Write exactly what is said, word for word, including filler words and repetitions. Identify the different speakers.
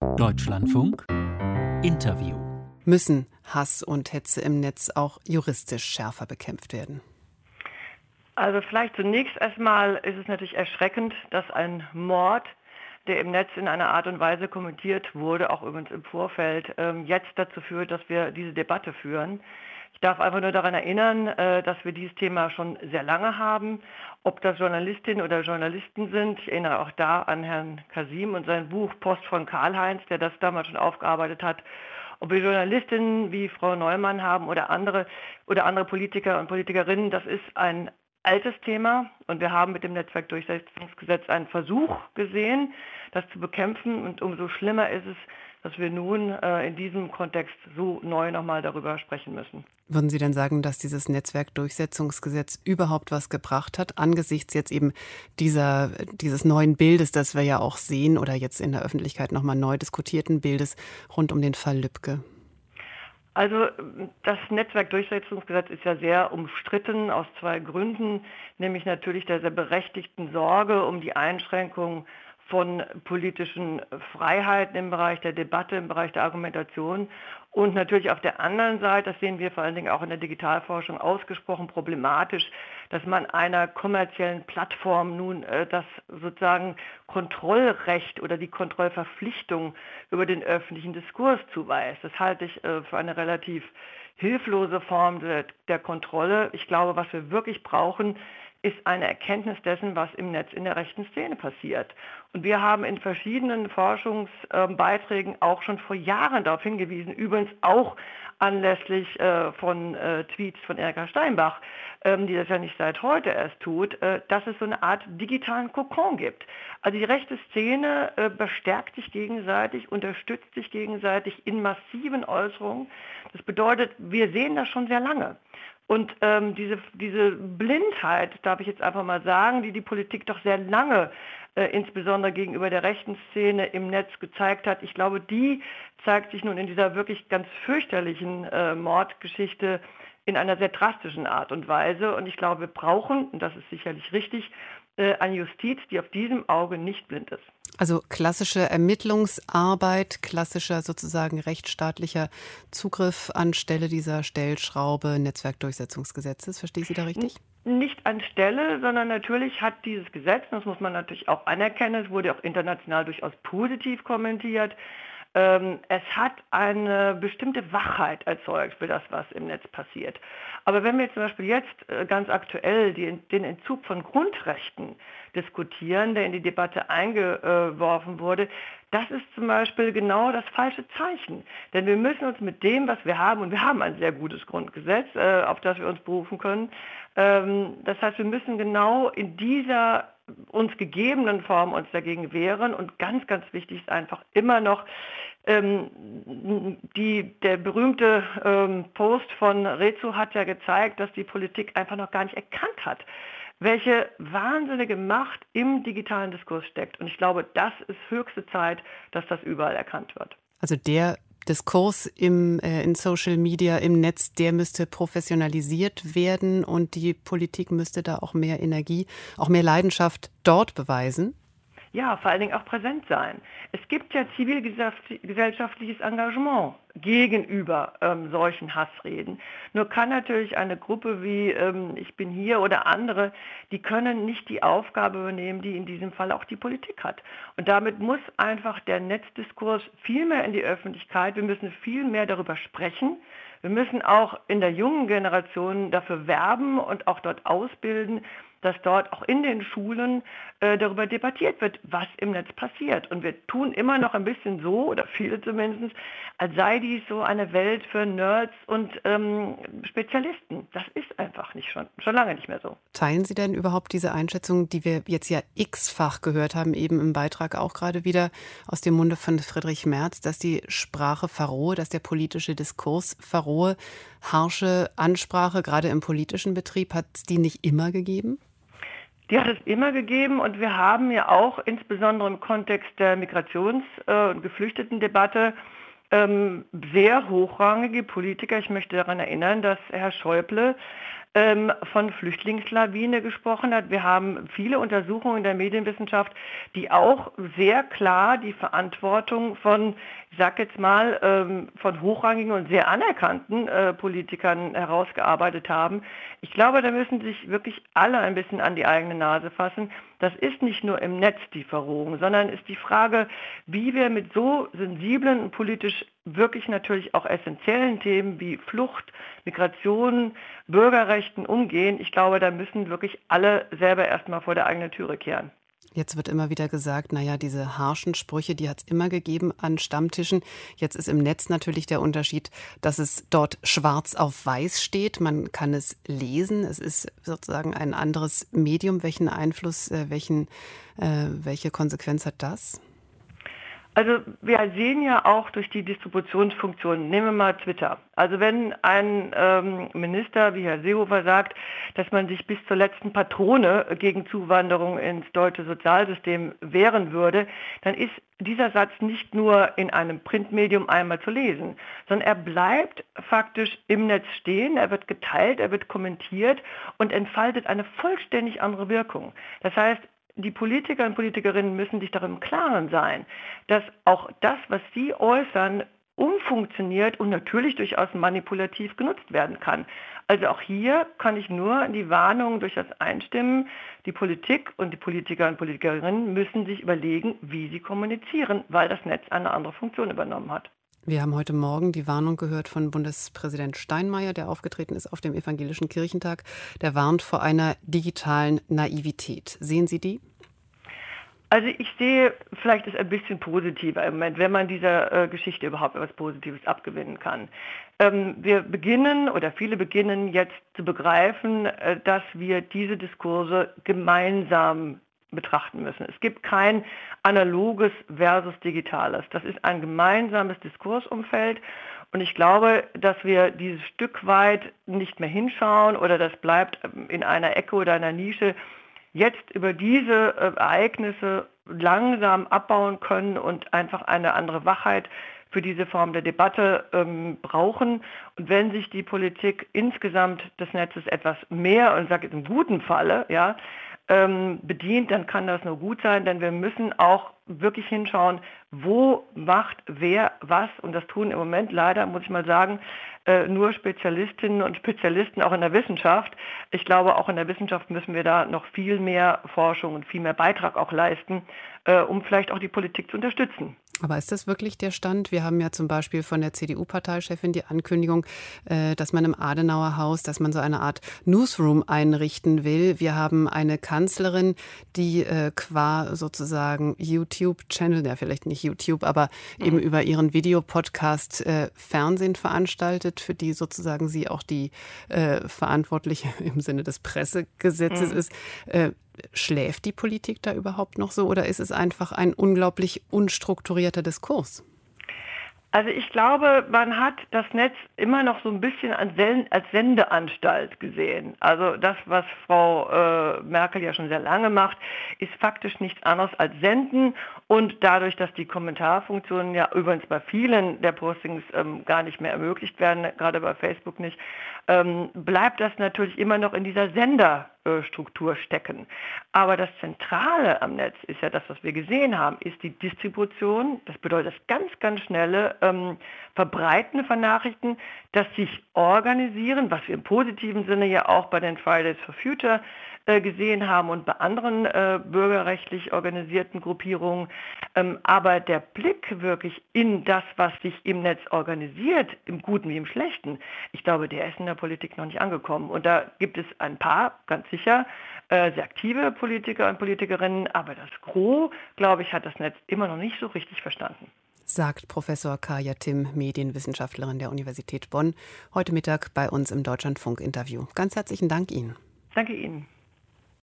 Speaker 1: Deutschlandfunk Interview.
Speaker 2: Müssen Hass und Hetze im Netz auch juristisch schärfer bekämpft werden?
Speaker 3: Also vielleicht zunächst erstmal ist es natürlich erschreckend, dass ein Mord, der im Netz in einer Art und Weise kommentiert wurde, auch übrigens im Vorfeld, ähm, jetzt dazu führt, dass wir diese Debatte führen. Ich darf einfach nur daran erinnern, äh, dass wir dieses Thema schon sehr lange haben. Ob das Journalistinnen oder Journalisten sind, ich erinnere auch da an Herrn Kasim und sein Buch Post von Karl-Heinz, der das damals schon aufgearbeitet hat. Ob wir Journalistinnen wie Frau Neumann haben oder andere oder andere Politiker und Politikerinnen, das ist ein altes Thema und wir haben mit dem Netzwerkdurchsetzungsgesetz einen Versuch gesehen, das zu bekämpfen, und umso schlimmer ist es, dass wir nun äh, in diesem Kontext so neu nochmal darüber sprechen müssen.
Speaker 2: Würden Sie denn sagen, dass dieses Netzwerkdurchsetzungsgesetz überhaupt was gebracht hat, angesichts jetzt eben dieser, dieses neuen Bildes, das wir ja auch sehen oder jetzt in der Öffentlichkeit nochmal neu diskutierten Bildes rund um den Fall Lübcke?
Speaker 3: Also das Netzwerkdurchsetzungsgesetz ist ja sehr umstritten aus zwei Gründen, nämlich natürlich der sehr berechtigten Sorge um die Einschränkung von politischen Freiheiten im Bereich der Debatte, im Bereich der Argumentation und natürlich auf der anderen Seite, das sehen wir vor allen Dingen auch in der Digitalforschung ausgesprochen problematisch, dass man einer kommerziellen Plattform nun äh, das sozusagen Kontrollrecht oder die Kontrollverpflichtung über den öffentlichen Diskurs zuweist. Das halte ich äh, für eine relativ hilflose Form der, der Kontrolle. Ich glaube, was wir wirklich brauchen, ist eine Erkenntnis dessen, was im Netz in der rechten Szene passiert. Und wir haben in verschiedenen Forschungsbeiträgen auch schon vor Jahren darauf hingewiesen, übrigens auch anlässlich äh, von äh, Tweets von Erika Steinbach, ähm, die das ja nicht seit heute erst tut, äh, dass es so eine Art digitalen Kokon gibt. Also die rechte Szene äh, bestärkt sich gegenseitig, unterstützt sich gegenseitig in massiven Äußerungen. Das bedeutet, wir sehen das schon sehr lange. Und ähm, diese, diese Blindheit, darf ich jetzt einfach mal sagen, die die Politik doch sehr lange, äh, insbesondere gegenüber der rechten Szene im Netz gezeigt hat, ich glaube, die zeigt sich nun in dieser wirklich ganz fürchterlichen äh, Mordgeschichte in einer sehr drastischen Art und Weise. Und ich glaube, wir brauchen, und das ist sicherlich richtig, äh, eine Justiz, die auf diesem Auge nicht blind ist.
Speaker 2: Also klassische Ermittlungsarbeit, klassischer sozusagen rechtsstaatlicher Zugriff anstelle dieser Stellschraube Netzwerkdurchsetzungsgesetzes. Verstehe ich Sie da richtig?
Speaker 3: Nicht anstelle, sondern natürlich hat dieses Gesetz, das muss man natürlich auch anerkennen, es wurde auch international durchaus positiv kommentiert, ähm, es hat eine bestimmte Wachheit erzeugt für das, was im Netz passiert. Aber wenn wir zum Beispiel jetzt äh, ganz aktuell die, den Entzug von Grundrechten diskutieren, der in die Debatte eingeworfen wurde, das ist zum Beispiel genau das falsche Zeichen. Denn wir müssen uns mit dem, was wir haben, und wir haben ein sehr gutes Grundgesetz, äh, auf das wir uns berufen können, ähm, das heißt, wir müssen genau in dieser uns gegebenen Form uns dagegen wehren. Und ganz, ganz wichtig ist einfach immer noch, ähm, die, der berühmte ähm, Post von Rezo hat ja gezeigt, dass die Politik einfach noch gar nicht erkannt hat, welche wahnsinnige Macht im digitalen Diskurs steckt. Und ich glaube, das ist höchste Zeit, dass das überall erkannt wird.
Speaker 2: Also der Diskurs im, äh, in Social Media, im Netz, der müsste professionalisiert werden und die Politik müsste da auch mehr Energie, auch mehr Leidenschaft dort beweisen?
Speaker 3: Ja, vor allen Dingen auch präsent sein. Es gibt ja zivilgesellschaftliches Engagement gegenüber ähm, solchen Hassreden. Nur kann natürlich eine Gruppe wie ähm, Ich bin hier oder andere, die können nicht die Aufgabe übernehmen, die in diesem Fall auch die Politik hat. Und damit muss einfach der Netzdiskurs viel mehr in die Öffentlichkeit. Wir müssen viel mehr darüber sprechen. Wir müssen auch in der jungen Generation dafür werben und auch dort ausbilden, dass dort auch in den Schulen äh, darüber debattiert wird, was im Netz passiert. Und wir tun immer noch ein bisschen so, oder viele zumindest, als sei dies so eine Welt für Nerds und ähm, Spezialisten. Das ist einfach nicht schon, schon lange nicht mehr so.
Speaker 2: Teilen Sie denn überhaupt diese Einschätzung, die wir jetzt ja x-fach gehört haben, eben im Beitrag auch gerade wieder aus dem Munde von Friedrich Merz, dass die Sprache verrohe, dass der politische Diskurs verrohe, harsche Ansprache, gerade im politischen Betrieb, hat es die nicht immer gegeben?
Speaker 3: Die hat es immer gegeben und wir haben ja auch insbesondere im Kontext der Migrations- und Geflüchtetendebatte ähm, sehr hochrangige Politiker. Ich möchte daran erinnern, dass Herr Schäuble ähm, von Flüchtlingslawine gesprochen hat. Wir haben viele Untersuchungen der Medienwissenschaft, die auch sehr klar die Verantwortung von, ich sag jetzt mal, ähm, von hochrangigen und sehr anerkannten äh, Politikern herausgearbeitet haben. Ich glaube, da müssen sich wirklich alle ein bisschen an die eigene Nase fassen. Das ist nicht nur im Netz die Verrohung, sondern ist die Frage, wie wir mit so sensiblen und politisch wirklich natürlich auch essentiellen Themen wie Flucht, Migration, Bürgerrechten umgehen. Ich glaube, da müssen wirklich alle selber erstmal vor der eigenen Türe kehren.
Speaker 2: Jetzt wird immer wieder gesagt, naja, diese harschen Sprüche, die hat es immer gegeben an Stammtischen. Jetzt ist im Netz natürlich der Unterschied, dass es dort schwarz auf weiß steht. Man kann es lesen. Es ist sozusagen ein anderes Medium. Welchen Einfluss, äh, welchen, äh, welche Konsequenz hat das?
Speaker 3: Also wir sehen ja auch durch die Distributionsfunktion, nehmen wir mal Twitter. Also wenn ein ähm, Minister wie Herr Seehofer sagt, dass man sich bis zur letzten Patrone gegen Zuwanderung ins deutsche Sozialsystem wehren würde, dann ist dieser Satz nicht nur in einem Printmedium einmal zu lesen, sondern er bleibt faktisch im Netz stehen, er wird geteilt, er wird kommentiert und entfaltet eine vollständig andere Wirkung. Das heißt, die Politiker und Politikerinnen müssen sich darüber im Klaren sein, dass auch das, was sie äußern, umfunktioniert und natürlich durchaus manipulativ genutzt werden kann. Also auch hier kann ich nur die Warnung durchaus einstimmen. Die Politik und die Politiker und Politikerinnen müssen sich überlegen, wie sie kommunizieren, weil das Netz eine andere Funktion übernommen hat.
Speaker 2: Wir haben heute Morgen die Warnung gehört von Bundespräsident Steinmeier, der aufgetreten ist auf dem Evangelischen Kirchentag. Der warnt vor einer digitalen Naivität. Sehen Sie die?
Speaker 3: Also ich sehe, vielleicht ist ein bisschen positiver im Moment, wenn man dieser äh, Geschichte überhaupt etwas Positives abgewinnen kann. Ähm, wir beginnen oder viele beginnen jetzt zu begreifen, äh, dass wir diese Diskurse gemeinsam betrachten müssen. Es gibt kein analoges versus digitales. Das ist ein gemeinsames Diskursumfeld und ich glaube, dass wir dieses Stück weit nicht mehr hinschauen oder das bleibt in einer Ecke oder einer Nische, jetzt über diese Ereignisse langsam abbauen können und einfach eine andere Wachheit für diese Form der Debatte ähm, brauchen. Und wenn sich die Politik insgesamt des Netzes etwas mehr, und ich sage jetzt im guten Falle, ja, ähm, bedient, dann kann das nur gut sein, denn wir müssen auch wirklich hinschauen, wo macht wer was. Und das tun im Moment leider, muss ich mal sagen, äh, nur Spezialistinnen und Spezialisten auch in der Wissenschaft. Ich glaube, auch in der Wissenschaft müssen wir da noch viel mehr Forschung und viel mehr Beitrag auch leisten, äh, um vielleicht auch die Politik zu unterstützen.
Speaker 2: Aber ist das wirklich der Stand? Wir haben ja zum Beispiel von der C D U-Parteichefin die Ankündigung, dass man im Adenauer Haus, dass man so eine Art Newsroom einrichten will. Wir haben eine Kanzlerin, die qua sozusagen YouTube-Channel, ja vielleicht nicht YouTube, aber mhm. eben über ihren Videopodcast äh, Fernsehen veranstaltet, für die sozusagen sie auch die äh, Verantwortliche im Sinne des Pressegesetzes mhm. ist. Äh, Schläft die Politik da überhaupt noch so oder ist es einfach ein unglaublich unstrukturierter Diskurs?
Speaker 3: Also ich glaube, man hat das Netz immer noch so ein bisschen als Sendeanstalt gesehen. Also das, was Frau äh, Merkel ja schon sehr lange macht, ist faktisch nichts anderes als Senden. Und dadurch, dass die Kommentarfunktionen ja übrigens bei vielen der Postings ähm, gar nicht mehr ermöglicht werden, gerade bei Facebook nicht, ähm, bleibt das natürlich immer noch in dieser Senderstruktur stecken. Aber das Zentrale am Netz ist ja das, was wir gesehen haben, ist die Distribution. Das bedeutet das ganz, ganz schnelle ähm, Verbreiten von Nachrichten, das sich organisieren, was wir im positiven Sinne ja auch bei den Fridays for Future äh, gesehen haben und bei anderen äh, bürgerrechtlich organisierten Gruppierungen. Ähm, aber der Blick wirklich in das, was sich im Netz organisiert, im Guten wie im Schlechten, ich glaube, der ist in der Politik noch nicht angekommen. Und da gibt es ein paar, ganz sicher, äh, sehr aktive Politiker und Politikerinnen, aber das Gros, glaube ich, hat das Netz immer noch nicht so richtig verstanden.
Speaker 2: Sagt Professor Kaja Timm, Medienwissenschaftlerin der Universität Bonn, heute Mittag bei uns im Deutschlandfunk-Interview. Ganz herzlichen Dank Ihnen.
Speaker 3: Danke Ihnen.